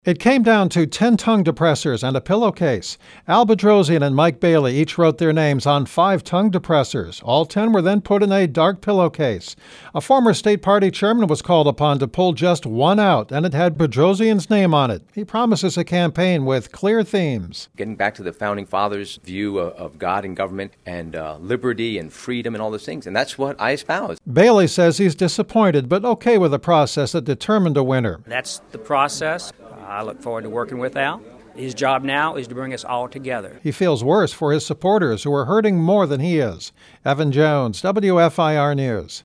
It came down to 10 tongue depressors and a pillowcase. Al Bedrosian and Mike Bailey each wrote their names on 5 tongue depressors. All 10 were then put in a dark pillowcase. A former state party chairman was called upon to pull just one out, and it had Bedrosian's name on it. He promises a campaign with clear themes. Getting back to the Founding Fathers' view of God and government and liberty and freedom and all those things, and that's what I espouse. Bailey says he's disappointed, but okay with a process that determined a winner. That's the process. I look forward to working with Al. His job now is to bring us all together. He feels worse for his supporters who are hurting more than he is. Evan Jones, WFIR News.